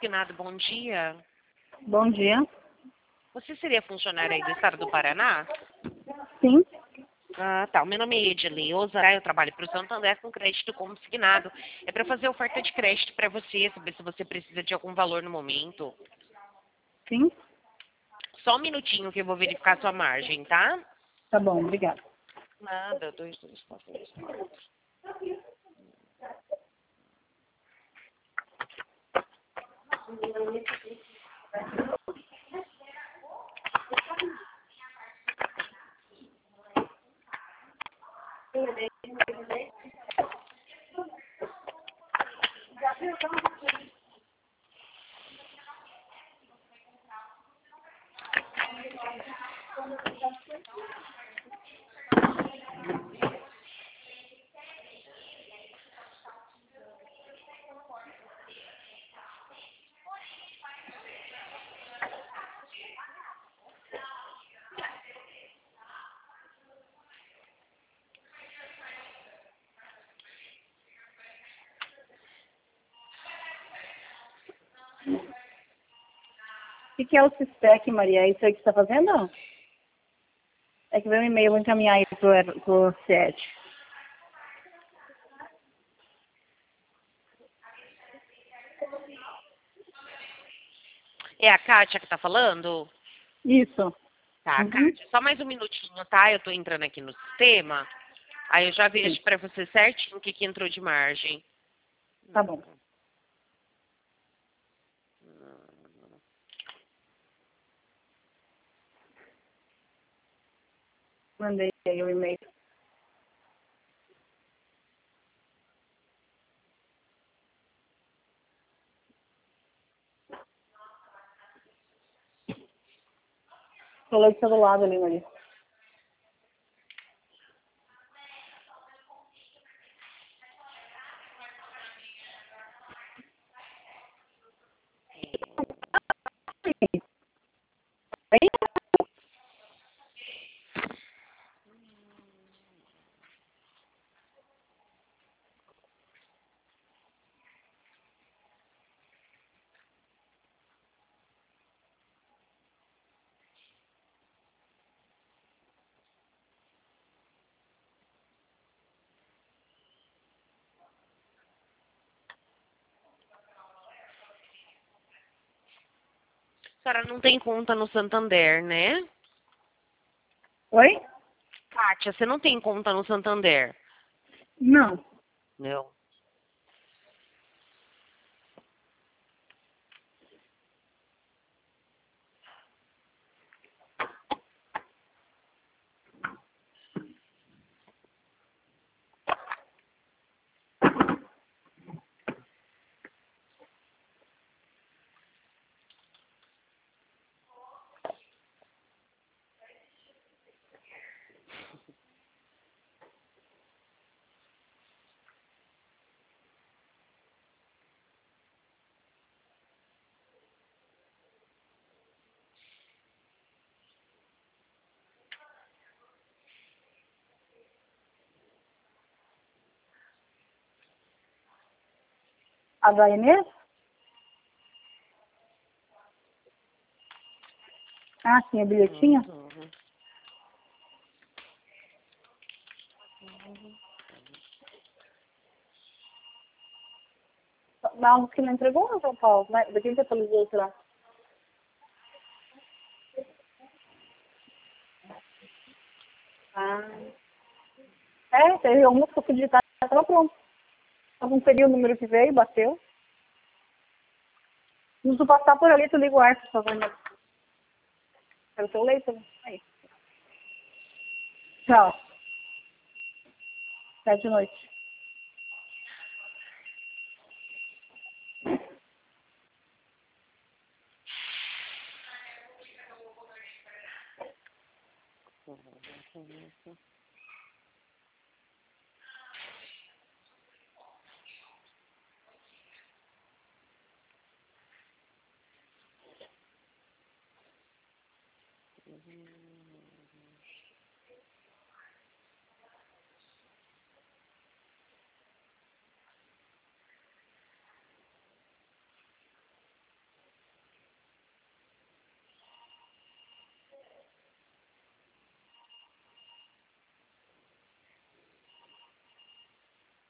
Consignado, bom dia. Bom dia. Você seria funcionário aí do estado do Paraná? Sim. Ah, tá. O meu nome é Edilei Ozara, eu trabalho para o Santander com crédito consignado. É para fazer oferta de crédito para você, saber se você precisa de algum valor no momento. Sim. Só um minutinho que eu vou verificar a sua margem, tá? Tá bom, obrigada. Nada, 2, 2, 4, 2, 4. O que é o CISPEC, Maria? É isso aí que você está fazendo? É que veio um e-mail, vou encaminhar aí pro CED. É a Kátia que tá falando? Isso. Tá, Kátia, só mais um minutinho, tá? Eu tô entrando aqui no sistema. Aí eu já vejo para você certinho o que entrou de margem. Tá bom. Mandei aí o e-mail. Falou do seu lado ali, Maria. A senhora não tem conta no Santander, né? Oi? Kátia, você não tem conta no Santander? Não. Não. A da Inês? Ah, sim, a bilhetinha? Uhum. Não, que não entregou, não, João Paulo. Da quem que atualizou, será? Ah. É, teve algumas que eu fui digitar, estava pronto. Eu conferi o número que veio, bateu. Se tu passar por ali, tu liga o ar, por favor. Né? Quero teu leite, né? Aí. Tchau. Até de noite.